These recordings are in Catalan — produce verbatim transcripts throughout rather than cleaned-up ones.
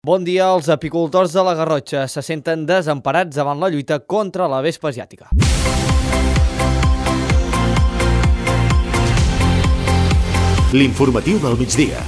Bon dia, els apicultors de la Garrotxa se senten desemparats davant la lluita contra la vespa asiàtica. L'informatiu del migdia.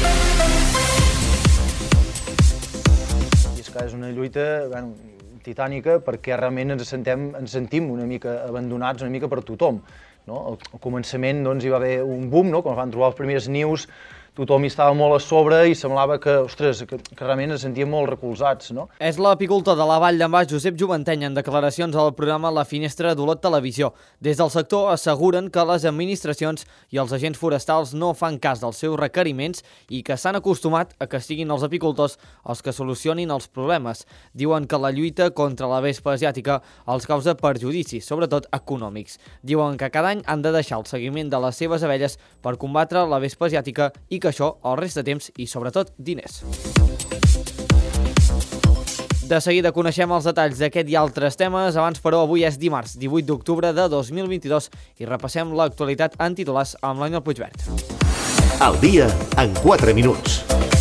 I és que és una lluita bueno, titànica perquè realment ens, sentem, ens sentim una mica abandonats una mica per tothom. No? Al, al començament doncs, hi va haver un boom, no? Quan es van trobar els primers nius, tothom hi estava molt a sobre i semblava que, ostres, que, que realment ens sentíem molt recolzats, no? És l'apicultor de la Vall d'en Bas, Josep Juventeny, en declaracions al programa La Finestra d'Olot Televisió. Des del sector asseguren que les administracions i els agents forestals no fan cas dels seus requeriments i que s'han acostumat a que siguin els apicultors els que solucionin els problemes. Diuen que la lluita contra la vespa asiàtica els causa perjudicis, sobretot econòmics. Diuen que cada any han de deixar el seguiment de les seves abelles per combatre la vespa asiàtica i que això el resta de temps i, sobretot, diners. De seguida coneixem els detalls d'aquest i altres temes. Abans, però, avui és dimarts, divuit d'octubre de dos mil vint-i-dos i repassem l'actualitat en titulars amb l'Àngel Puigvert. El dia en quatre minuts.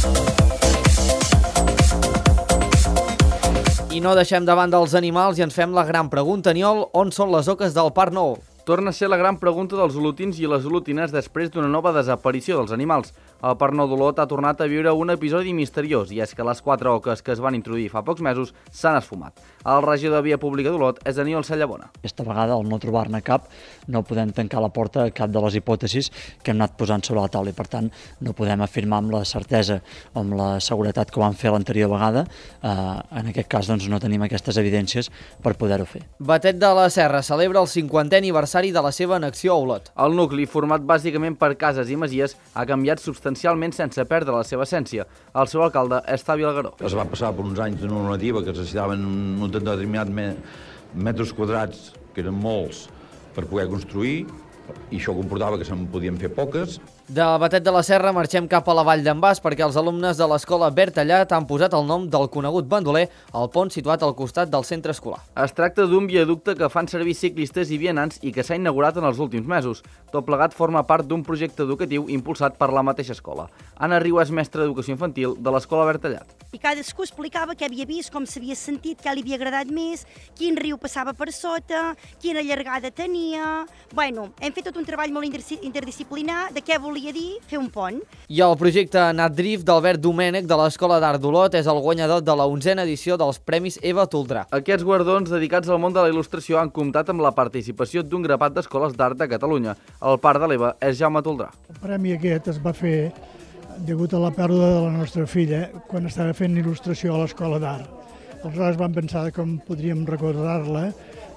I no deixem de banda els animals i ens fem la gran pregunta, Aniol, on són les oques del Parc Nou? Torna a ser la gran pregunta dels olotins i les olotines després d'una nova desaparició dels animals. El Parc Nou d'Olot ha tornat a viure un episodi misteriós i és que les quatre oques que es van introduir fa pocs mesos s'han esfumat. El regidor de Via Pública d'Olot és Aniol Sallabona. Aquesta vegada, al no trobar-ne cap, no podem tancar la porta a cap de les hipòtesis que hem anat posant sobre la taula i, per tant, no podem afirmar amb la certesa o amb la seguretat que ho vam fer l'anterior vegada. Eh, en aquest cas, doncs, no tenim aquestes evidències per poder-ho fer. Batet de la Serra celebra el cinquantè aniversari de la seva annexió a Olot. El nucli, format bàsicament per cases i masies, ha canviat substancialment sense perdre la seva essència. El seu alcalde és Tavi Algaró. Es va passar per uns anys de normativa que es necessitaven un determinat metres quadrats, que eren molts, per poder construir, i això comportava que se'n podien fer poques. De Batet de la Serra marxem cap a la Vall d'en Bas perquè els alumnes de l'escola Bertallat han posat el nom del conegut bandoler al pont situat al costat del centre escolar. Es tracta d'un viaducte que fan servir ciclistes i vianants i que s'ha inaugurat en els últims mesos. Tot plegat forma part d'un projecte educatiu impulsat per la mateixa escola. Anna Riu és mestra d'educació infantil de l'escola Bertallat. I cadascú explicava què havia vist, com s'havia sentit, què li havia agradat més, quin riu passava per sota, quina llargada tenia... Bueno, hem fet tot un treball molt interdisciplinar de què volia dir fer un pont. I el projecte Natdrift d'Albert Domènech de l'Escola d'Art d'Olot és el guanyador de la onzena edició dels Premis Eva Toldrà. Aquests guardons dedicats al món de la il·lustració han comptat amb la participació d'un grapat d'escoles d'art de Catalunya. El pare de l'Eva és Jaume Toldrà. El premi aquest es va fer degut a la pèrdua de la nostra filla quan estava fent il·lustració a l'Escola d'Art. Aleshores vam pensar com podríem recordar-la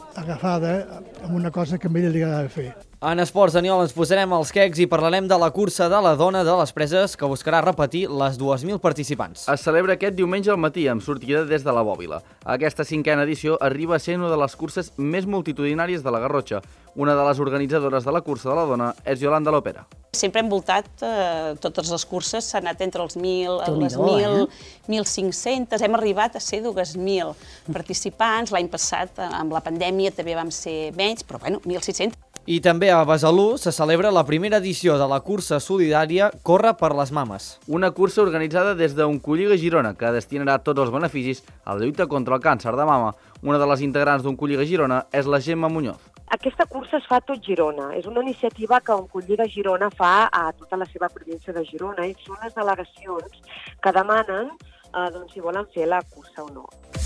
agafada amb una cosa que a ella li agradava fer. En esports, Aniol, ens posarem als quecs i parlarem de la cursa de la dona de les preses que buscarà repetir les dues mil participants. Es celebra aquest diumenge al matí amb sortida des de la Bòbila. Aquesta cinquena edició arriba a ser una de les curses més multitudinàries de la Garrotxa. Una de les organitzadores de la cursa de la dona és Yolanda Lopera. Sempre hem voltat eh, totes les curses, s'ha anat entre els mil, les mil, mil cinc-cents, hem arribat a ser dues mil participants. L'any passat, amb la pandèmia, també vam ser menys, però bueno, mil sis-cents. I també a Besalú se celebra la primera edició de la cursa solidària Corre per les mames. Una cursa organitzada des d'Oncolliga Girona, que destinarà tots els beneficis a la lluita contra el càncer de mama. Una de les integrants d'Oncolliga Girona és la Gemma Muñoz. Aquesta cursa es fa a tot Girona. És una iniciativa que Oncolliga Girona fa a tota la seva província de Girona i són les delegacions que demanen eh, doncs, si volen fer la cursa o no.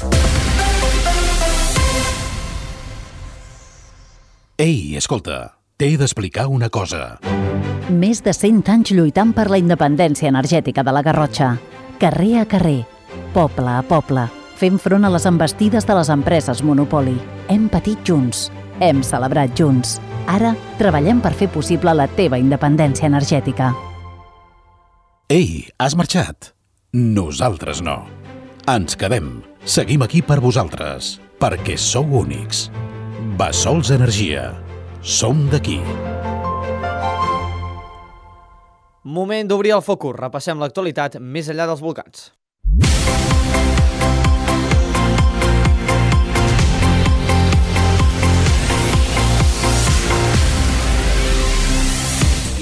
Ei, escolta, t'he d'explicar una cosa. Més de cent anys lluitant per la independència energètica de la Garrotxa. Carrer a carrer, poble a poble, fent front a les envestides de les empreses monopoli. Hem patit junts, hem celebrat junts. Ara treballem per fer possible la teva independència energètica. Ei, has marxat? Nosaltres no. Ens quedem. Seguim aquí per vosaltres, perquè sou únics. Bassols Energia. Som d'aquí. Moment d'obrir el focus. Repassem l'actualitat més enllà dels volcans.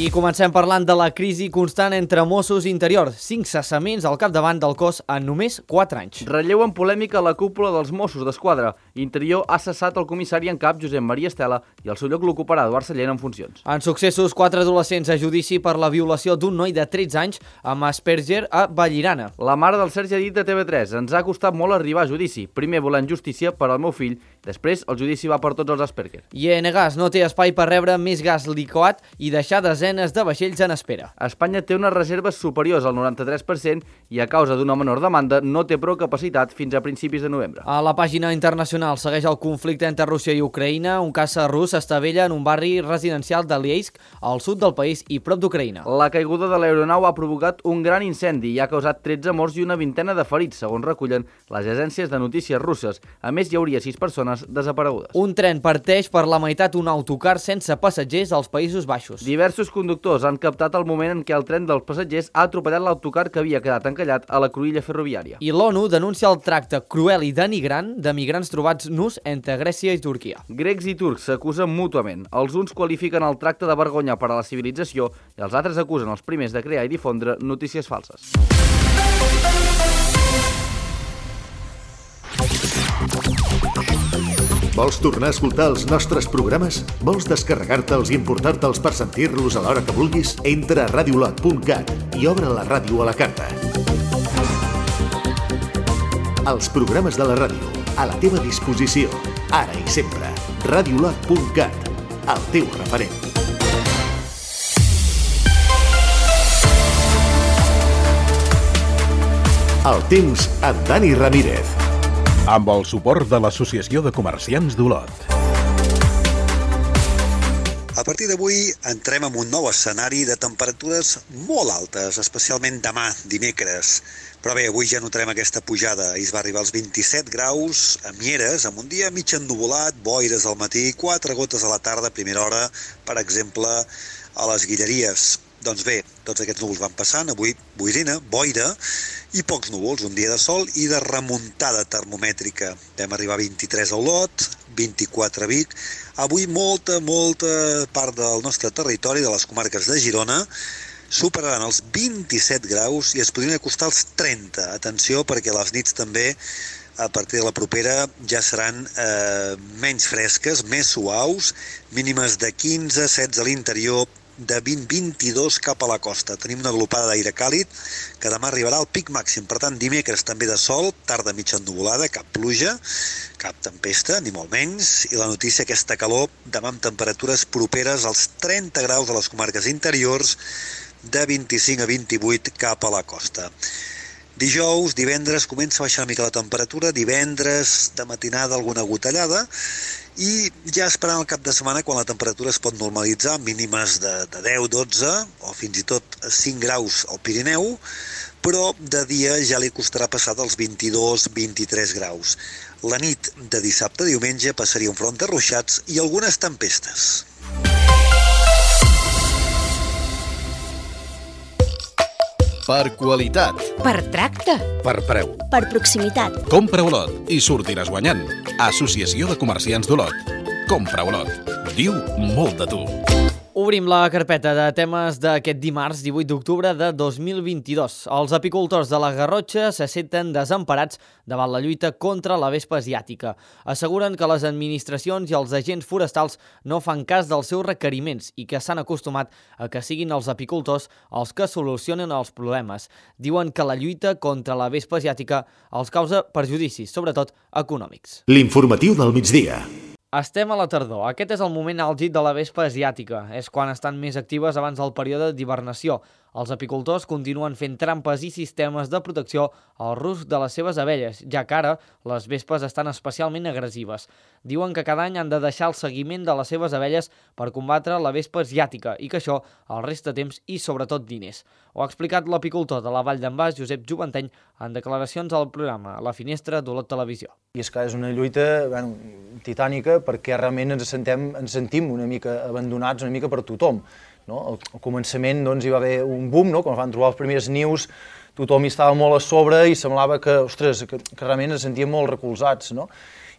I comencem parlant de la crisi constant entre Mossos i Interior. Cinc cessaments al capdavant del cos en només quatre anys. Relleu en polèmica a la cúpula dels Mossos d'Esquadra. Interior ha cessat el comissari en cap Josep Maria Estela i el seu lloc l'ocuparà Eduard Sallent en funcions. En successos, quatre adolescents a judici per la violació d'un noi de tretze anys amb Asperger a Vallirana. La mare del Sergi ha dit de T V tres: ens ha costat molt arribar a judici. Primer volem justícia per al meu fill, després el judici va per tots els Asperger. I E N Gas no té espai per rebre més gas liquat i deixar desenes de vaixells en espera. Espanya té unes reserves superiors al noranta-tres per cent i a causa d'una menor demanda no té prou capacitat fins a principis de novembre. A la pàgina internacional segueix el conflicte entre Rússia i Ucraïna. Un caça rus estavella en un barri residencial de Lieisk, al sud del país i prop d'Ucraïna. La caiguda de l'aeronau ha provocat un gran incendi i ha causat tretze morts i una vintena de ferits, segons recullen les agències de notícies russes. A més, hi hauria sis persones desaparegudes. Un tren parteix per la meitat un autocar sense passatgers als Països Baixos. Diversos conductors han captat el moment en què el tren dels passatgers ha atropellat l'autocar que havia quedat encallat a la cruïlla ferroviària. I l'ONU denuncia el tracte cruel i denigrant de migrants trobats nus entre Grècia i Turquia. Grecs i turcs s'acusen mútuament. Els uns qualifiquen el tracte de vergonya per a la civilització i els altres acusen els primers de crear i difondre notícies falses. Vols tornar a escoltar els nostres programes? Vols descarregar-te'ls i importar-te'ls per sentir-los a l'hora que vulguis? Entra a radiolot punt cat i obre la ràdio a la carta. Els programes de la ràdio, a la teva disposició, ara i sempre. radiolot punt cat, el teu referent. El temps amb Dani Ramírez. Amb el suport de l'Associació de Comerciants d'Olot. A partir d'avui entrem en un nou escenari de temperatures molt altes, especialment demà, dimecres. Però bé, avui ja notarem aquesta pujada. Ahir es va arribar als vint-i-set graus a Mieres, amb un dia mig ennuvolat, boires al matí, quatre gotes a la tarda, a primera hora, per exemple, a les Guilleries. Doncs bé, tots aquests núvols van passant, avui boirina, boira i pocs núvols, un dia de sol i de remuntada termomètrica. Vam arribar a vint-i-tres a Olot, vint-i-quatre a Vic. Avui molta, molta part del nostre territori, de les comarques de Girona, superaran els vint-i-set graus i es podrien acostar als trenta. Atenció, perquè les nits també, a partir de la propera, ja seran eh, menys fresques, més suaus, mínimes de quinze, setze a l'interior, de vint a vint-i-dos cap a la costa. Tenim una aglopada d'aire càlid que demà arribarà al pic màxim. Per tant, dimecres també de sol, tarda mitja ennuvolada, cap pluja, cap tempesta, ni molt menys. I la notícia, aquesta calor, demà amb temperatures properes als trenta graus a les comarques interiors, de vint-i-cinc a vint-i-vuit cap a la costa. Dijous, divendres, comença a baixar una mica la temperatura, divendres de matinada alguna gotellada, i ja esperant el cap de setmana quan la temperatura es pot normalitzar, mínimes de, de deu, dotze o fins i tot cinc graus al Pirineu, però de dia ja li costarà passar dels vint-i-dos a vint-i-tres graus. La nit de dissabte a diumenge passaria un front de ruixats i algunes tempestes. Per qualitat. Per tracte. Per preu. Per proximitat. Compra Olot i sortiràs guanyant. Associació de Comerciants d'Olot. Compra Olot. Diu molt de tu. Obrim la carpeta de temes d'aquest dimarts divuit d'octubre de dos mil vint-i-dos. Els apicultors de la Garrotxa se senten desemparats davant la lluita contra la vespa asiàtica. Asseguren que les administracions i els agents forestals no fan cas dels seus requeriments i que s'han acostumat a que siguin els apicultors els que solucionen els problemes. Diuen que la lluita contra la vespa asiàtica els causa perjudicis, sobretot econòmics. L'informatiu del migdia. Estem a la tardor. Aquest és el moment àlgid de la vespa asiàtica. És quan estan més actives abans del període d'hibernació. Els apicultors continuen fent trampes i sistemes de protecció al rusc de les seves abelles, ja que ara les vespes estan especialment agressives. Diuen que cada any han de deixar el seguiment de les seves abelles per combatre la vespa asiàtica i que això els resta temps i sobretot diners. Ho ha explicat l'apicultor de la Vall d'en Bas, Josep Juventeny, en declaracions al programa La Finestra d'Olot Televisió. I és que és una lluita bueno, titànica perquè realment ens, sentem, ens sentim una mica abandonats una mica per tothom. No? Al, al començament doncs, hi va haver un boom, no? Quan van trobar els primers nius, tothom hi estava molt a sobre i semblava que, ostres, que, que realment ens sentíem molt recolzats. No?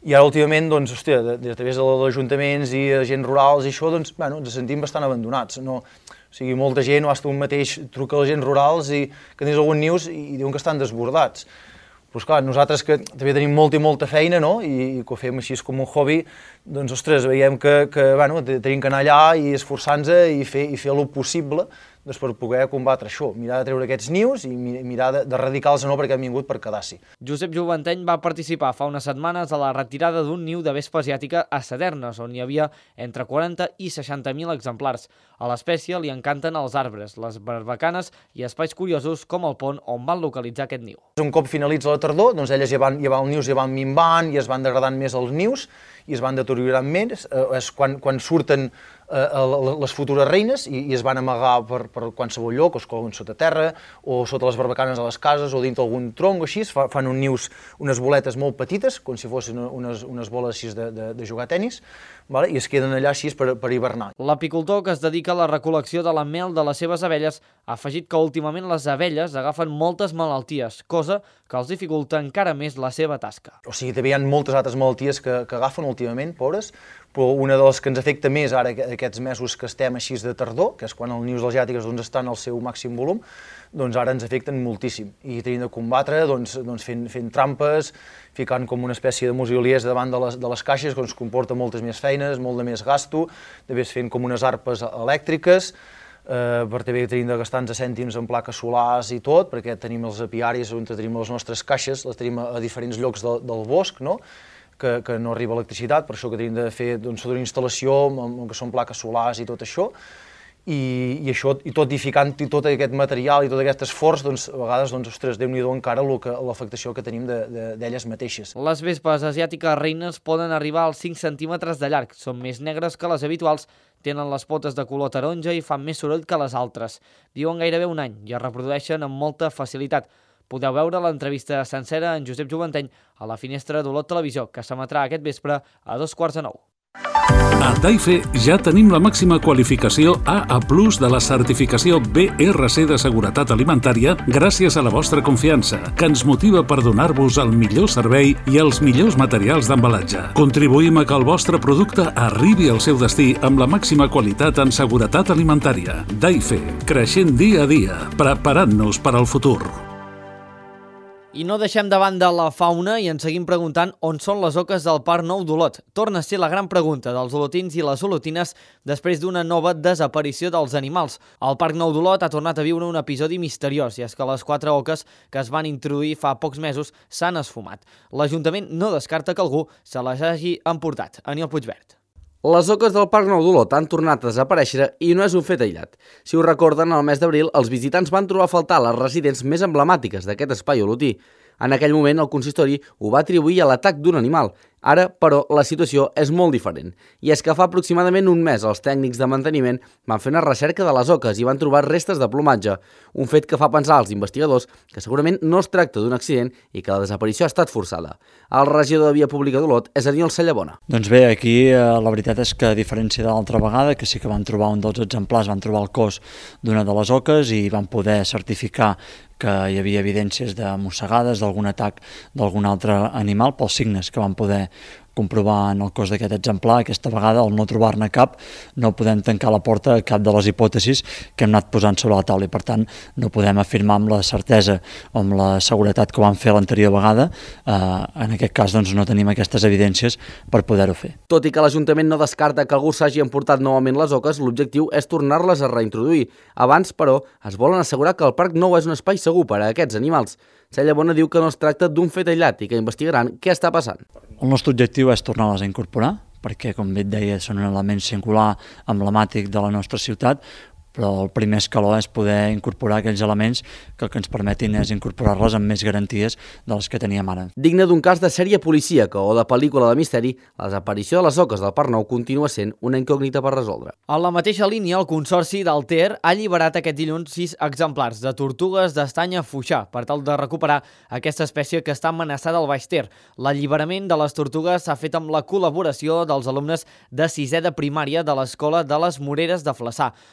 I ara, últimament, doncs, hòstia, de, de través dels ajuntaments i agents rurals i això, doncs, bueno, ens sentim bastant abandonats. No, o sigui, molta gent, o hasta un mateix, truca als agents rurals i que tens algun news i diuen que estan desbordats. Però, esclar, nosaltres que també tenim molta i molta feina, no?, i, i que ho fem així com un hobby, doncs, ostres, veiem que, que bueno, tenim que anar allà i esforçar-nos i fer, i fer el possible doncs, per poder combatre això, mirar de treure aquests nius i mirar d'erradicar-los no perquè han vingut per quedar-s'hi. Josep Juvanteny va participar fa unes setmanes a la retirada d'un niu de vespa asiàtica a Sadernes, on hi havia entre quaranta i seixanta mil exemplars. A l'espècie li encanten els arbres, les barbacanes i espais curiosos com el pont on van localitzar aquest niu. Un cop finalitza la tardor, doncs elles ja van, ja van, els nius ja van minvant i es van degradant més els nius i es van deteriorant més, eh, és quan, quan surten eh, les futures reines i, i es van amagar per, per qualsevol lloc, o es colen sota terra, o sota les barbacanes de les cases, o dintre algun tronc o així, fa, fan un nius, unes boletes molt petites, com si fossin unes, unes boles així de, de, de jugar a tenis, vale? I es queden allà així per, per hivernar. L'apicultor, que es dedica a la recol·lecció de la mel de les seves abelles, ha afegit que últimament les abelles agafen moltes malalties, cosa que els dificulta encara més la seva tasca. O sigui, també hi ha moltes altres malalties que, que agafen últimament, pobres, però una de les que ens afecta més ara aquests mesos que estem així de tardor, que és quan els nius asiàtics doncs, estan al seu màxim volum, doncs ara ens afecten moltíssim. I tenim de combatre doncs, doncs fent, fent trampes, ficant com una espècie de musiliers davant de les, de les caixes, que ens comporta moltes més feines, molt de més gasto, també fent com unes arpes elèctriques, eh, per també tenim de gastar-nos cèntims en plaques solars i tot, perquè tenim els apiaris on tenim les nostres caixes, les tenim a, a diferents llocs de, del bosc, no? Que, que no arriba electricitat, per això que tenim de fer doncs, una instal·lació amb, amb que són plaques solars i tot això, i, i això, i tot i ficant i tot aquest material i tot aquest esforç, doncs, a vegades, doncs, ostres, Déu-n'hi-do encara l'afectació que tenim d'elles de, de, mateixes. Les vespes asiàtiques reines poden arribar als cinc centímetres de llarg, són més negres que les habituals, tenen les potes de color taronja i fan més soroll que les altres. Viuen gairebé un any i es reprodueixen amb molta facilitat. Podeu veure l'entrevista sencera en Josep Juvanteny a la Finestra d'Olot Televisió, que s'emetrà aquest vespre a dos quarts de nou. A Daife ja tenim la màxima qualificació A A plus de la certificació B R C de Seguretat Alimentària gràcies a la vostra confiança, que ens motiva per donar-vos el millor servei i els millors materials d'embalatge. Contribuïm a que el vostre producte arribi al seu destí amb la màxima qualitat en seguretat alimentària. Daife, creixent dia a dia, preparant-nos per al futur. I no deixem de banda la fauna i ens seguim preguntant on són les oques del Parc Nou d'Olot. Torna a ser la gran pregunta dels olotins i les olotines després d'una nova desaparició dels animals. El Parc Nou d'Olot ha tornat a viure un episodi misteriós i és que les quatre oques que es van introduir fa pocs mesos s'han esfumat. L'Ajuntament no descarta que algú se les hagi emportat. Aniol Puigverd. Les oques del Parc Nou d'Olot han tornat a desaparèixer i no és un fet aïllat. Si ho recorden, al mes d'abril els visitants van trobar a faltar les residents més emblemàtiques d'aquest espai olotí. En aquell moment el consistori ho va atribuir a l'atac d'un animal. Ara, però, la situació és molt diferent. I és que fa aproximadament un mes els tècnics de manteniment van fer una recerca de les oques i van trobar restes de plomatge, un fet que fa pensar als investigadors que segurament no es tracta d'un accident i que la desaparició ha estat forçada. El regidor de Via Pública d'Olot és Aniol Sallabona. Doncs bé, aquí eh, la veritat és que a diferència de l'altra vegada, que sí que van trobar un dels exemplars, van trobar el cos d'una de les oques i van poder certificar que hi havia evidències de mossegades, d'algun atac d'algun altre animal, pels signes que van poder comprovar en el cos d'aquest exemplar. Aquesta vegada, al no trobar-ne cap, no podem tancar la porta a cap de les hipòtesis que hem anat posant sobre la taula i, per tant, no podem afirmar amb la certesa o amb la seguretat que ho vam fer l'anterior vegada. Eh, en aquest cas, doncs, no tenim aquestes evidències per poder-ho fer. Tot i que l'Ajuntament no descarta que algú s'hagi emportat novament les oques, l'objectiu és tornar-les a reintroduir. Abans, però, es volen assegurar que el Parc Nou és un espai segur per a aquests animals. Sallabona diu que no es tracta d'un fet aïllat i que investigaran què està passant. El nostre objectiu és tornar-les a incorporar, perquè, com bé et deia, són un element singular, emblemàtic de la nostra ciutat, però el primer escaló és poder incorporar aquells elements que el que ens permetin és incorporar-les amb més garanties de les que teníem ara. Digne d'un cas de sèrie policíaca o de pel·lícula de misteri, la desaparició de les oques del Parc Nou continua sent una incògnita per resoldre. A la mateixa línia, el Consorci del Ter ha alliberat aquest dilluns sis exemplars de tortugues d'estany a Foixà per tal de recuperar aquesta espècie que està amenaçada al Baix Ter. L'alliberament de les tortugues s'ha fet amb la col·laboració dels alumnes de sisè de primària de l'Escola de les Moreres de Flaçà. La tortuga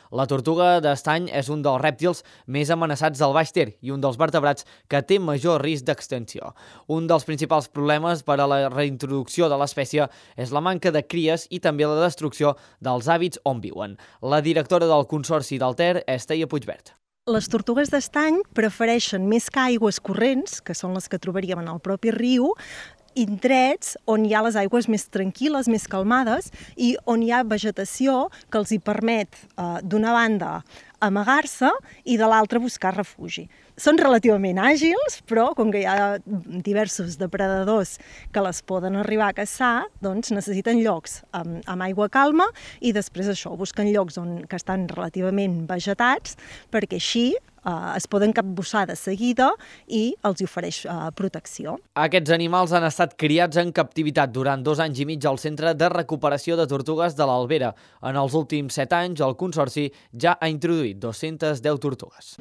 tortuga d'estany és un dels rèptils més amenaçats del Baix Ter i un dels vertebrats que té major risc d'extinció. Un dels principals problemes per a la reintroducció de l'espècie és la manca de cries i també la destrucció dels hàbits on viuen. La directora del Consorci del Ter és Teia Puigvert. Les tortugues d'estany prefereixen més que aigües corrents, que són les que trobaríem en el propi riu, indrets on hi ha les aigües més tranquil·les, més calmades i on hi ha vegetació que els hi permet, eh, d'una banda, amagar-se i de l'altra buscar refugi. Són relativament àgils, però com que hi ha diversos depredadors que les poden arribar a caçar, doncs necessiten llocs amb, amb aigua calma i després això, busquen llocs on, que estan relativament vegetats perquè així eh, es poden capbussar de seguida i els ofereix eh, protecció. Aquests animals han estat criats en captivitat durant dos anys i mig al Centre de Recuperació de Tortugues de l'Albera. En els últims set anys, el Consorci ja ha introduït dues-centes deu tortugues.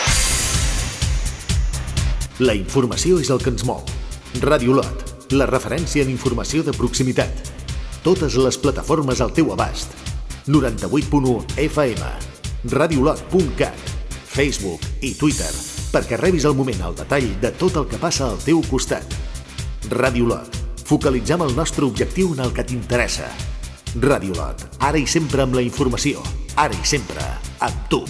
La informació és el que ens mou. Ràdio Lot, la referència en informació de proximitat. Totes les plataformes al teu abast. noranta-vuit punt u F M, radiolot punt cat, Facebook i Twitter, perquè rebis al moment el detall de tot el que passa al teu costat. Ràdio Lot, focalitzem el nostre objectiu en el que t'interessa. Ràdio Lot, ara i sempre amb la informació, ara i sempre amb tu.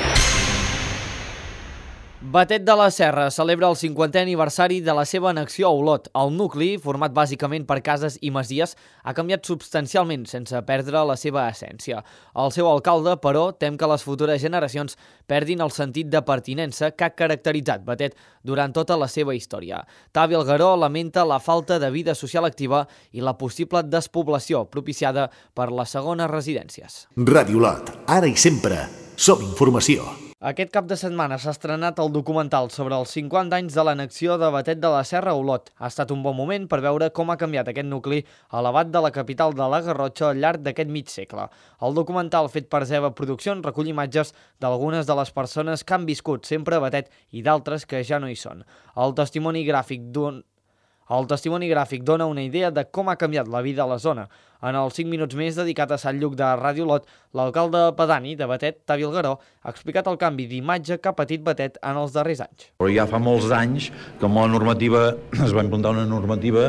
Batet de la Serra celebra el cinquantè aniversari de la seva annexió a Olot. El nucli, format bàsicament per cases i masies, ha canviat substancialment sense perdre la seva essència. El seu alcalde, però, tem que les futures generacions perdin el sentit de pertinença que ha caracteritzat Batet durant tota la seva història. Tavi Algueró lamenta la falta de vida social activa i la possible despoblació propiciada per les segones residències. Ràdio Lot, ara i sempre, som informació. Aquest cap de setmana s'ha estrenat el documental sobre els cinquanta anys de l'annexió de Batet de la Serra a Olot. Ha estat un bon moment per veure com ha canviat aquest nucli elevat de la capital de la Garrotxa al llarg d'aquest mig segle. El documental fet per Zeva Produccions recull imatges d'algunes de les persones que han viscut sempre a Batet i d'altres que ja no hi són. El testimoni gràfic d'un El testimoni gràfic dona una idea de com ha canviat la vida a la zona. En els cinc minuts més dedicat a Sant Lluc de Ràdio Lot, l'alcalde pedani de Batet, Tavi Algueró, ha explicat el canvi d'imatge que ha patit Batet en els darrers anys. Però ja fa molts anys que amb la normativa es va implantar una normativa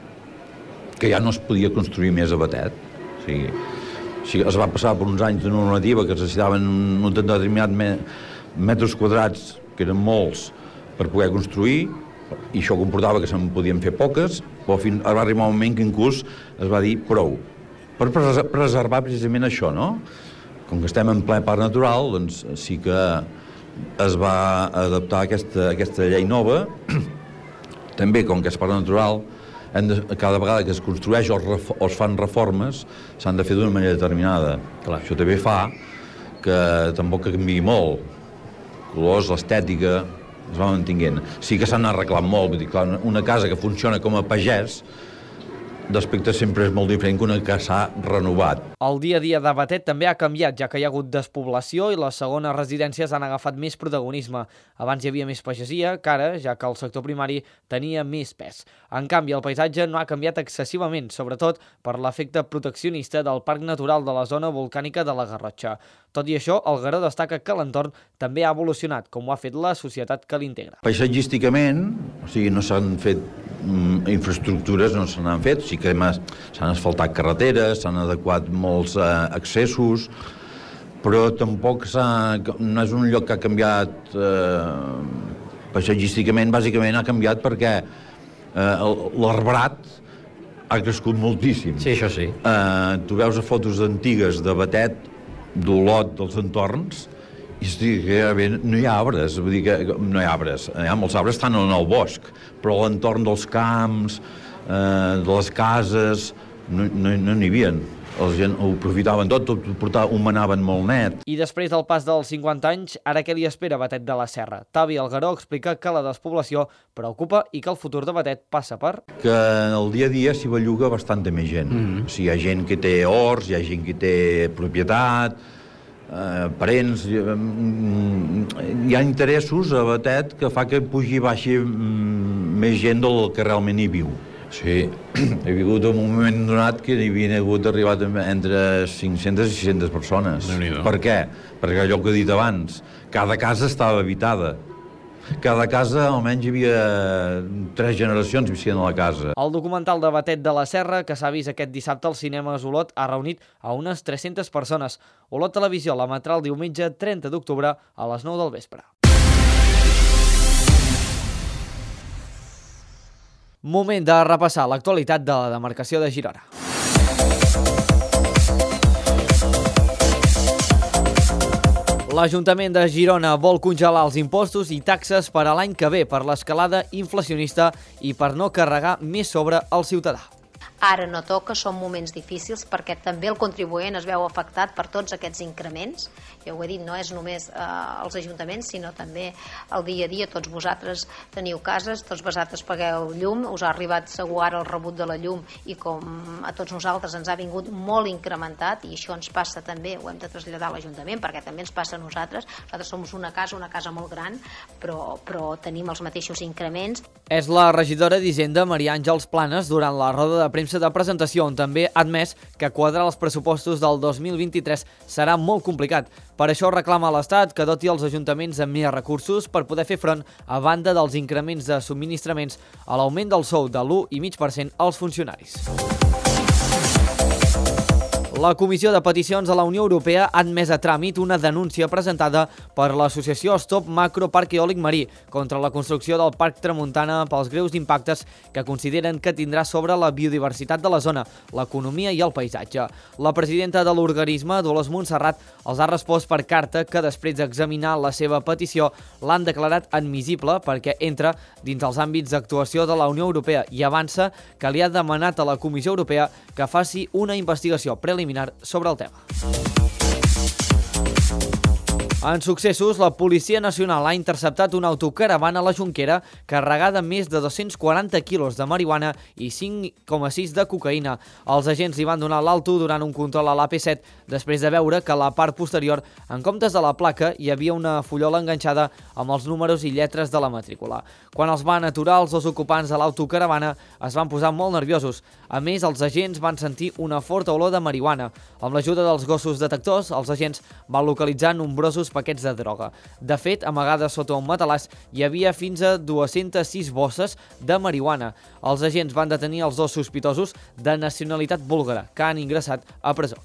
que ja no es podia construir més a Batet. O sigui, o sigui, es va passar per uns anys de normativa que es necessitaven un determinat metres quadrats, que eren molts, per poder construir, i això comportava que se'n podien fer poques, però fins, va arribar un moment que inclús es va dir prou, per preservar precisament això, no? Com que estem en ple parc natural, doncs sí que es va adaptar aquesta, aquesta llei nova. També, com que és parc natural, hem de, cada vegada que es construeix o es fan reformes, s'han de fer d'una manera determinada. Clar. Això també fa que tampoc canviï molt. Colors, l'estètica, es va mantinguent. Sí que s'han arreglat molt, vull dir, clar, una casa que funciona com a pagès, d'aspecte sempre és molt diferent que una que s'ha renovat. El dia a dia de Batet també ha canviat, ja que hi ha hagut despoblació i les segones residències han agafat més protagonisme. Abans hi havia més pagesia, que ara, ja que el sector primari tenia més pes. En canvi, el paisatge no ha canviat excessivament, sobretot per l'efecte proteccionista del Parc Natural de la Zona Volcànica de la Garrotxa. Tot i això, Algueró destaca que l'entorn també ha evolucionat, com ho ha fet la societat que l'integra. Paisatgísticament, o sigui, no s'han fet mm, infraestructures, no se n'han fet, sí que s'han asfaltat carreteres, s'han adequat molts eh, accessos, però tampoc no és un lloc que ha canviat eh, paisatgísticament, bàsicament ha canviat perquè eh, l'arbrat ha crescut moltíssim. Sí, això sí. Eh, tu veus fotos antigues de Batet, d'Olot, dels entorns, i no hi ha arbres, vull dir que no hi ha arbres, hi ha molts arbres, estan en el bosc, però a l'entorn dels camps, eh, de les cases, no n'hi no, no havia. La gent ho aprofitaven tot, tot ho manaven molt net. I després del pas dels cinquanta anys, ara què li espera Batet de la Serra? Tavi Algueró explica que la despoblació preocupa i que el futur de Batet passa per... Que el dia a dia s'hi belluga bastanta més gent. Mm-hmm. O sigui, hi ha gent que té horts, hi ha gent que té propietat, eh, parents... Hi ha interessos a Batet que fa que pugi i baixi més gent del que realment hi viu. Sí, he hagut un moment donat que hi havia hagut d'arribar entre cinc-centes i sis-centes persones. Per què? Perquè allò que he dit abans, cada casa estava habitada. Cada casa, almenys, hi havia tres generacions visquent a la casa. El documental de Batet de la Serra, que s'ha vist aquest dissabte al cinema Olot, ha reunit a unes tres-centes persones. Olot Televisió l'emetrà el diumenge trenta d'octubre a les nou del vespre. Moment de repassar l'actualitat de la demarcació de Girona. L'Ajuntament de Girona vol congelar els impostos i taxes per a l'any que ve per l'escalada inflacionista i per no carregar més sobre el ciutadà. Ara no toca, són moments difícils perquè també el contribuent es veu afectat per tots aquests increments. Ja ho he dit, no és només eh, els ajuntaments, sinó també el dia a dia. Tots vosaltres teniu cases, tots vosaltres pagueu llum, us ha arribat segur ara el rebut de la llum i com a tots nosaltres ens ha vingut molt incrementat i això ens passa també, ho hem de traslladar a l'Ajuntament perquè també ens passa a nosaltres. Nosaltres som una casa, una casa molt gran, però, però tenim els mateixos increments. És la regidora d'Hisenda, Maria Àngels Planes, durant la roda de premsa de presentació, on també ha admès que quadrar els pressupostos del dos mil vint-i-tres serà molt complicat. Per això reclama a l'Estat que doti els ajuntaments amb més recursos per poder fer front a banda dels increments de subministraments a l'augment del sou de l'u coma cinc per cent als funcionaris. La Comissió de Peticions de la Unió Europea ha admès a tràmit una denúncia presentada per l'associació Stop Macro Parc Eòlic Marí contra la construcció del Parc Tramuntana pels greus impactes que consideren que tindrà sobre la biodiversitat de la zona, l'economia i el paisatge. La presidenta de l'organisme, Dolors Montserrat, els ha respost per carta que després d'examinar la seva petició l'han declarat admissible perquè entra dins els àmbits d'actuació de la Unió Europea i avança que li ha demanat a la Comissió Europea que faci una investigació preliminar sobre el tema. En successos, la Policia Nacional ha interceptat una autocaravana a la Jonquera carregada amb més de dos-cents quaranta quilos de marihuana i cinc coma sis de cocaïna. Els agents li van donar l'alto durant un control a l'A P set després de veure que a la part posterior, en comptes de la placa, hi havia una fullola enganxada amb els números i lletres de la matrícula. Quan els van aturar, els dos ocupants de l'autocaravana es van posar molt nerviosos. A més, els agents van sentir una forta olor de marihuana. Amb l'ajuda dels gossos detectors, els agents van localitzar nombrosos paquets de droga. De fet, amagades sota un matalàs, hi havia fins a dues-centes sis bosses de marihuana. Els agents van detenir els dos sospitosos de nacionalitat búlgara, que han ingressat a presó.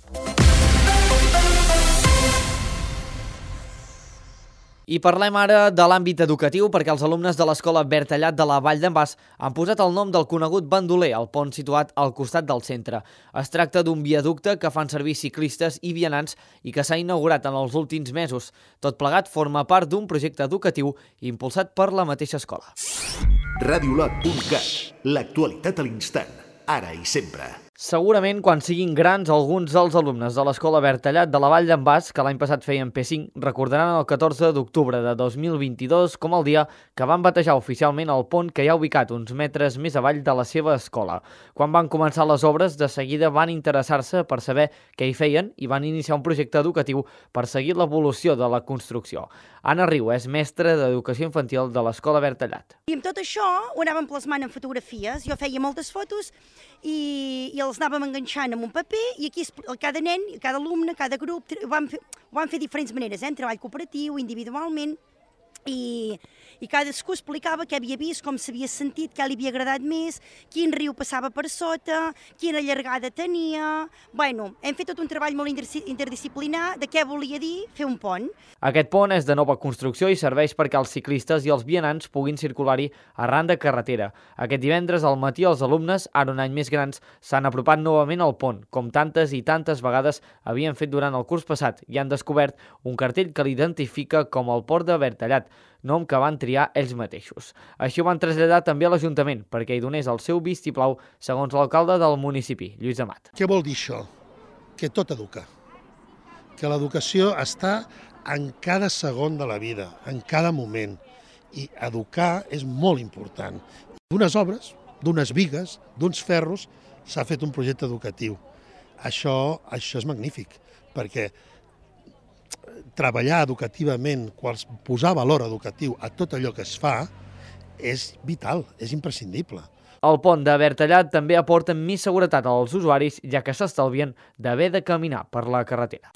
I parlem ara de l'àmbit educatiu perquè els alumnes de l'Escola Bertallat de la Vall d'en Bas han posat el nom del conegut bandoler al pont situat al costat del centre. Es tracta d'un viaducte que fan servir ciclistes i vianants i que s'ha inaugurat en els últims mesos. Tot plegat forma part d'un projecte educatiu impulsat per la mateixa escola. radiolot punt cat, l'actualitat a l'instant, ara i sempre. Segurament, quan siguin grans, alguns dels alumnes de l'Escola Bertallat de la Vall d'en Bas, que l'any passat feien P cinc, recordaran el catorze d'octubre de dos mil vint-i-dos com el dia que van batejar oficialment el pont que hi ha ubicat uns metres més avall de la seva escola. Quan van començar les obres, de seguida van interessar-se per saber què hi feien i van iniciar un projecte educatiu per seguir l'evolució de la construcció. Anna Riu és mestra d'Educació Infantil de l'Escola Bertallat. I amb tot això ho anàvem plasmant en fotografies. Jo feia moltes fotos i, i els anàvem enganxant en un paper i aquí cada nen, cada alumne, cada grup, ho van fer, ho van fer diferents maneres, eh? En treball cooperatiu, individualment, i, i cadascú explicava què havia vist, com s'havia sentit, què li havia agradat més, quin riu passava per sota, quina llargada tenia... Bueno, hem fet tot un treball molt interdisciplinar de què volia dir fer un pont. Aquest pont és de nova construcció i serveix perquè els ciclistes i els vianants puguin circular-hi arran de carretera. Aquest divendres al matí els alumnes, ara un any més grans, s'han apropat novament al pont, com tantes i tantes vegades havien fet durant el curs passat i han descobert un cartell que l'identifica com el Port de Bertallat, nom que van triar ells mateixos. Així ho van traslladar també a l'Ajuntament, perquè hi donés el seu vistiplau, segons l'alcalde del municipi, Lluís Amat. Què vol dir això? Que tot educa. Que l'educació està en cada segon de la vida, en cada moment. I educar és molt important. D'unes obres, d'unes bigues, d'uns ferros, s'ha fet un projecte educatiu. Això, això és magnífic, perquè treballar educativament, posar valor educatiu a tot allò que es fa, és vital, és imprescindible. El pont de Bertallat també aporta més seguretat als usuaris, ja que s'estalvien d'haver de caminar per la carretera.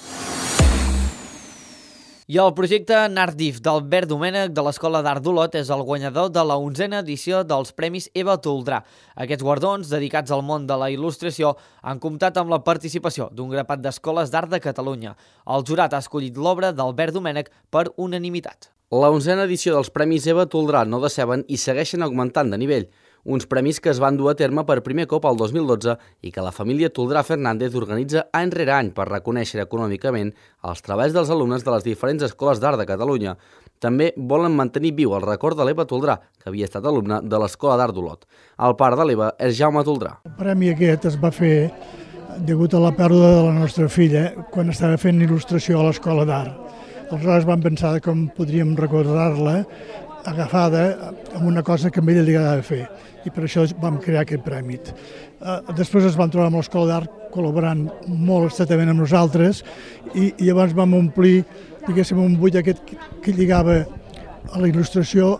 I el projecte Nardif d'Albert Domènech de l'Escola d'Art d'Olot és el guanyador de la onzena edició dels Premis Eva Toldrà. Aquests guardons, dedicats al món de la il·lustració, han comptat amb la participació d'un grapat d'escoles d'art de Catalunya. El jurat ha escollit l'obra d'Albert Domènech per unanimitat. La onzena edició dels Premis Eva Toldrà no deceben i segueixen augmentant de nivell. Uns premis que es van dur a terme per primer cop el dos mil dotze i que la família Toldrà Fernández organitza any rere any per reconèixer econòmicament els treballs dels alumnes de les diferents escoles d'art de Catalunya. També volen mantenir viu el record de l'Eva Toldrà, que havia estat alumne de l'Escola d'Art d'Olot. El pare de l'Eva és Jaume Toldrà. El premi aquest es va fer degut a la pèrdua de la nostra filla quan estava fent il·lustració a l'Escola d'Art. Aleshores vam pensar com podríem recordar-la agafada amb una cosa que a ella li agradava fer, i per això vam crear aquest premi. Després es van trobar amb l'Escola d'Art col·laborant molt estretament amb nosaltres i llavors vam omplir, diguéssim, un buit aquest que lligava a la il·lustració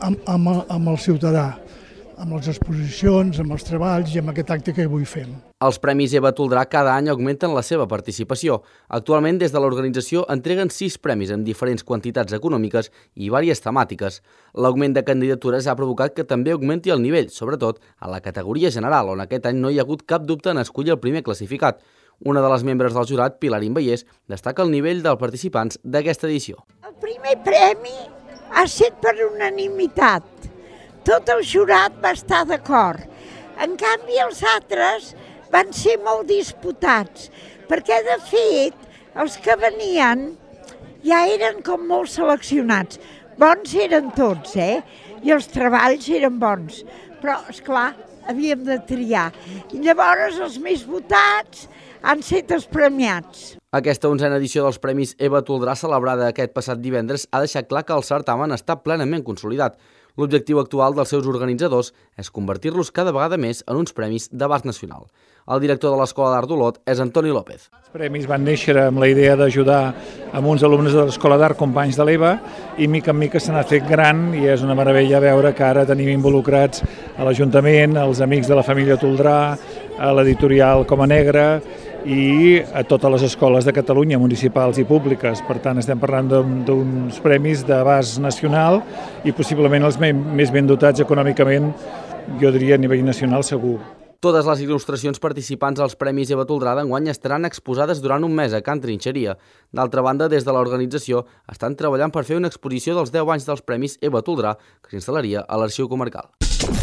amb el ciutadà, amb les exposicions, amb els treballs i amb aquest acte que avui fem. Els Premis Eva Toldrà cada any augmenten la seva participació. Actualment, des de l'organització, entreguen sis premis amb diferents quantitats econòmiques i diverses temàtiques. L'augment de candidatures ha provocat que també augmenti el nivell, sobretot a la categoria general, on aquest any no hi ha hagut cap dubte en escollir el primer classificat. Una de les membres del jurat, Pilar Invallés, destaca el nivell dels participants d'aquesta edició. El primer premi ha estat per unanimitat. Tot el jurat va estar d'acord. En canvi, els altres van ser molt disputats, perquè, de fet, els que venien ja eren com molt seleccionats. Bons eren tots, eh? I els treballs eren bons. Però, esclar, havíem de triar. I llavors els més votats han estat els premiats. Aquesta onzena edició dels Premis Eva Toldrà, celebrada aquest passat divendres, ha deixat clar que el certamen està plenament consolidat. L'objectiu actual dels seus organitzadors és convertir-los cada vegada més en uns premis d'abast nacional. El director de l'Escola d'Art d'Olot és Antoni López. Els premis van néixer amb la idea d'ajudar a uns alumnes de l'Escola d'Art, companys de l'Eva, i mica en mica se n'ha fet gran i és una meravella veure que ara tenim involucrats a l'Ajuntament, als amics de la família Toldrà, a l'editorial Coma Negra i a totes les escoles de Catalunya, municipals i públiques. Per tant, estem parlant d'uns premis d'abast nacional i possiblement els més ben dotats econòmicament, jo diria a nivell nacional segur. Totes les il·lustracions participants als Premis Eva Toldrà d'enguany estaran exposades durant un mes a Can Trinxeria. D'altra banda, des de l'organització estan treballant per fer una exposició dels deu anys dels Premis Eva Toldrà que s'instal·laria a l'Arxiu Comarcal.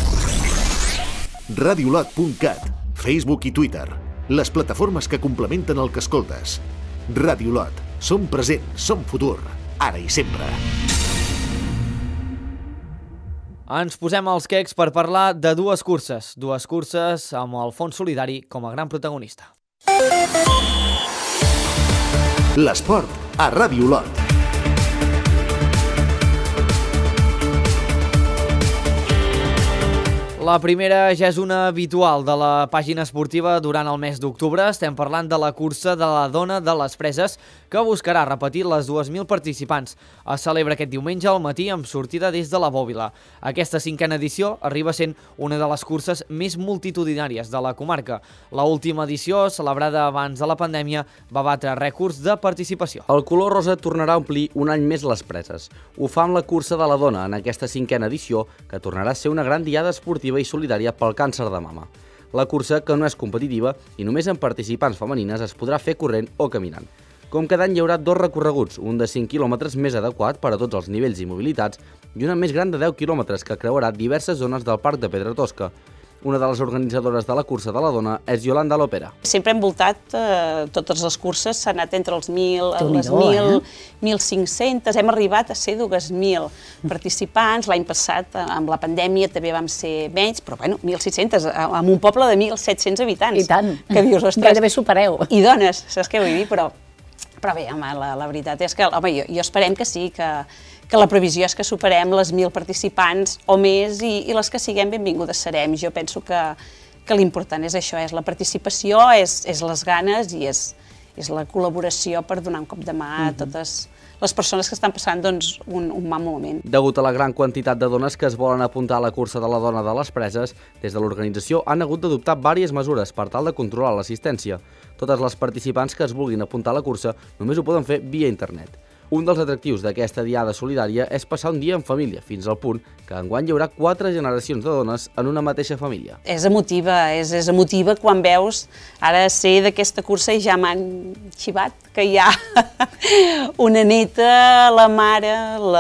radiolot punt cat, Facebook i Twitter, les plataformes que complementen el que escoltes. Radiolot, som present, som futur, ara i sempre. Ens posem als quecs per parlar de dues curses, dues curses amb el Fons Solidari com a gran protagonista. L'esport a Radiolot. La primera ja és una habitual de la pàgina esportiva durant el mes d'octubre. Estem parlant de la cursa de la Dona de les Preses, que buscarà repetir les dues mil participants. Es celebra aquest diumenge al matí amb sortida des de la Bòbila. Aquesta cinquena edició arriba sent una de les curses més multitudinàries de la comarca. La última edició, celebrada abans de la pandèmia, va batre rècords de participació. El color rosa tornarà a omplir un any més les preses. Ho fa amb la cursa de la Dona en aquesta cinquena edició, que tornarà a ser una gran diada esportiva i solidària pel càncer de mama. La cursa, que no és competitiva i només amb participants femenines, es podrà fer corrent o caminant. Com cada any hi haurà dos recorreguts, un de cinc quilòmetres més adequat per a tots els nivells i mobilitats i una més gran de deu quilòmetres que creuarà diverses zones del Parc de Pedra Tosca. Una de les organitzadores de la cursa de la Dona és Yolanda Lopera. Sempre hem voltat, eh, totes les curses, s'ha anat entre els mil, les mil, mil cinc-cents, hem arribat a ser dues mil participants. L'any passat, amb la pandèmia, també vam ser menys, però bueno, mil sis-cents, amb un poble de mil set-cents habitants. I tant, que dius, ostres, gairebé supereu. I dones, saps què vull dir? Però, però bé, home, la, la veritat és que, home, jo, jo esperem que sí, que, que la previsió és que superem les mil participants o més i, i les que siguem benvingudes serem. Jo penso que, que l'important és això, és la participació, és, és les ganes i és, és la col·laboració per donar un cop de mà a totes les persones que estan passant doncs, un, un mal moment. Degut a la gran quantitat de dones que es volen apuntar a la cursa de la dona de les Preses, des de l'organització han hagut d'adoptar diverses mesures per tal de controlar l'assistència. Totes les participants que es vulguin apuntar a la cursa només ho poden fer via internet. Un dels atractius d'aquesta diada solidària és passar un dia en família, fins al punt que enguany hi haurà quatre generacions de dones en una mateixa família. És emotiva, és, és emotiva quan veus, ara sé d'aquesta cursa i ja m'han xivat, que hi ha una neta, la mare,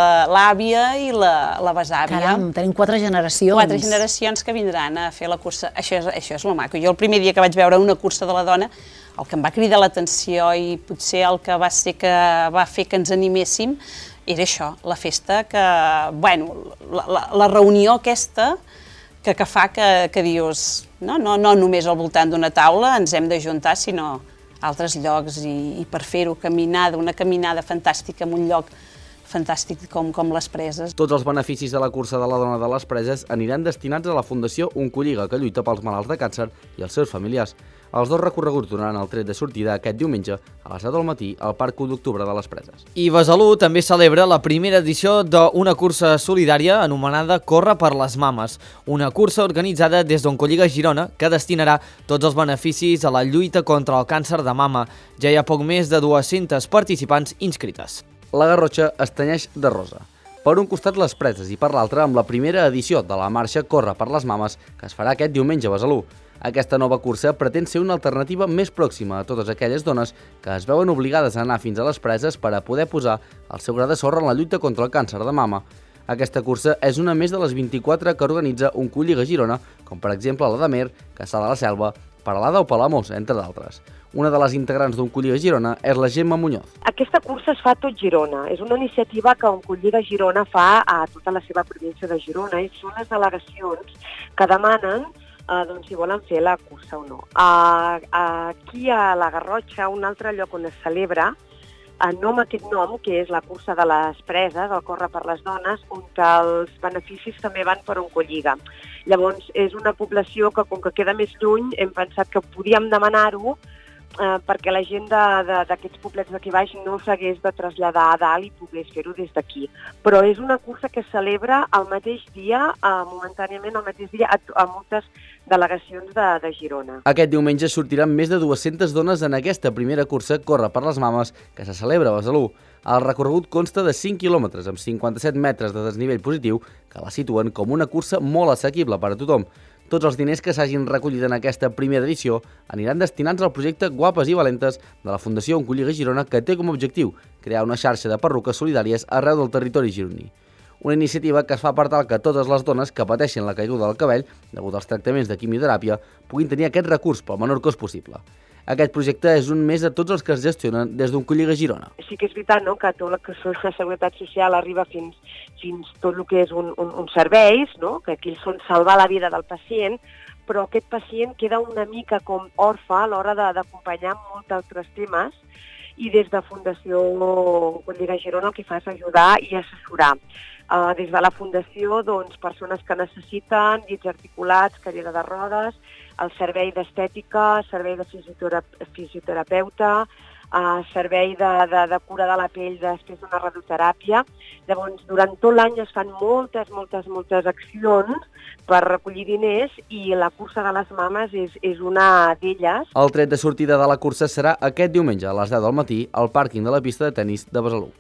l'àvia i la, la besàvia. Caram, tenim quatre generacions. Quatre generacions que vindran a fer la cursa. Això és, això és lo maco. Jo el primer dia que vaig veure una cursa de la dona, el que em va cridar l'atenció i potser el que va ser que va fer que ens animéssim era això, la festa, que, bueno, la, la, la reunió aquesta que, que fa que, que dius, no, no, no només al voltant d'una taula ens hem d'ajuntar, sinó a altres llocs i, i per fer-ho caminada, una caminada fantàstica en un lloc fantàstic com, com les Preses. Tots els beneficis de la cursa de la dona de les Preses aniran destinats a la Fundació Oncolliga, que lluita pels malalts de càncer i els seus familiars. Els dos recorreguts donaran el tret de sortida aquest diumenge a les set del matí al Parc u d'Octubre de les Preses. I Besalú també celebra la primera edició d'una cursa solidària anomenada Corre per les Mames, una cursa organitzada des d'Oncolliga Girona que destinarà tots els beneficis a la lluita contra el càncer de mama. Ja hi ha poc més de dues-centes participants inscrites. La Garrotxa es tenyeix de rosa. Per un costat les Preses i per l'altre amb la primera edició de la marxa Corre per les Mames que es farà aquest diumenge a Besalú. Aquesta nova cursa pretén ser una alternativa més pròxima a totes aquelles dones que es veuen obligades a anar fins a les Preses per a poder posar el seu gra de sorra en la lluita contra el càncer de mama. Aquesta cursa és una més de les vint-i-quatre que organitza Oncolliga Girona, com per exemple la d'Amer, Caçà de la Selva, Peralada o Palamós, entre d'altres. Una de les integrants d'Oncolliga Girona és la Gemma Muñoz. Aquesta cursa es fa a tot Girona. És una iniciativa que Oncolliga Girona fa a tota la seva província de Girona i són les delegacions que demanen Uh, doncs, si volen fer la cursa o no. Uh, uh, aquí a la Garrotxa, un altre lloc on es celebra, uh, nom aquest nom, que és la cursa de les Preses, el Corre per les Dones, on els beneficis també van per Oncolliga. Llavors, és una població que, com que queda més lluny, hem pensat que podíem demanar-ho eh, perquè la gent d'aquests poblets d'aquí baix no s'hagués de traslladar a dalt i pogués fer-ho des d'aquí. Però és una cursa que es celebra el mateix dia, eh, momentàniament el mateix dia, a, a moltes delegacions de, de Girona. Aquest diumenge sortiran més de dues-centes dones en aquesta primera cursa Corre per les Mames que se celebra a Besalú. El recorregut consta de cinc quilòmetres amb cinquanta-set metres de desnivell positiu que la situen com una cursa molt assequible per a tothom. Tots els diners que s'hagin recollit en aquesta primera edició aniran destinats al projecte Guapes i Valentes de la Fundació Oncolliga Girona, que té com a objectiu crear una xarxa de perruques solidàries arreu del territori gironí. Una iniciativa que es fa per tal que totes les dones que pateixen la caiguda del cabell, degut als tractaments de quimioteràpia, puguin tenir aquest recurs pel menor cost possible. Aquest projecte és un més de tots els que es gestionen des d'Oncolliga Girona. Sí que és veritat, no?, que tot el que és la seguretat social arriba fins, fins tot el que és un, un, un serveis, no?, que aquí són salvar la vida del pacient, però aquest pacient queda una mica com orfe a l'hora d'acompanyar molts altres temes, i des de Fundació Oncolliga Girona el que fa és ajudar i assessorar. Uh, des de la Fundació, doncs, persones que necessiten llits articulats, cadira de rodes, el servei d'estètica, servei de fisioterapeuta, uh, servei de, de, de cura de la pell després d'una radioteràpia. Llavors, durant tot l'any es fan moltes, moltes, moltes accions per recollir diners i la cursa de les mames és, és una d'elles. El tret de sortida de la cursa serà aquest diumenge a les deu del matí al pàrquing de la pista de tenis de Besalú.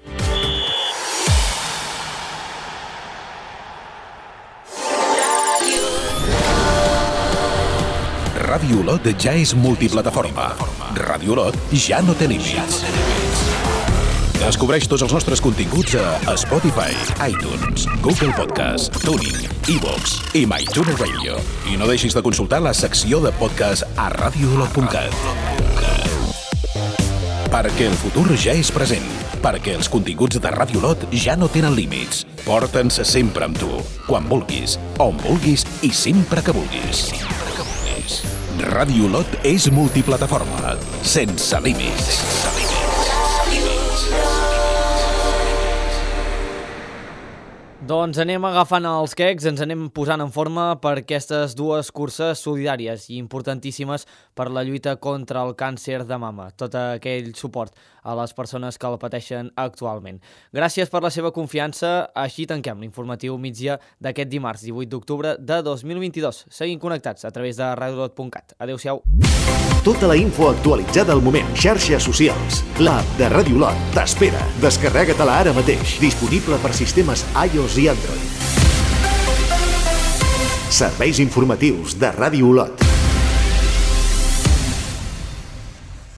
Ràdio Olot ja és multiplataforma. Ràdio Olot ja no té límits. Descobreix tots els nostres continguts a Spotify, iTunes, Google Podcast, Tuning, iVoox i MyTuner Radio. I no deixis de consultar la secció de podcast a radio olot punt cat. Perquè el futur ja és present. Perquè els continguts de Ràdio Olot ja no tenen límits. Porta'ns sempre amb tu, quan vulguis, on vulguis i sempre que vulguis. Ràdio Olot és multiplataforma, sense límits. Doncs anem agafant els quecs, ens anem posant en forma per aquestes dues curses solidàries i importantíssimes per la lluita contra el càncer de mama. Tot aquell suport a les persones que el pateixen actualment. Gràcies per la seva confiança. Així tanquem l'informatiu migdia d'aquest dimarts, divuit d'octubre de dos mil vint-i-dos. Seguim connectats a través de radiolot punt cat. Adéu-siau. Tota la info actualitzada al moment. Xarxes socials. L'app de Ràdio Lot t'espera. Descarrega-te-la ara mateix. Disponible per sistemes iOS i Android. Serveis informatius de Ràdio Lot.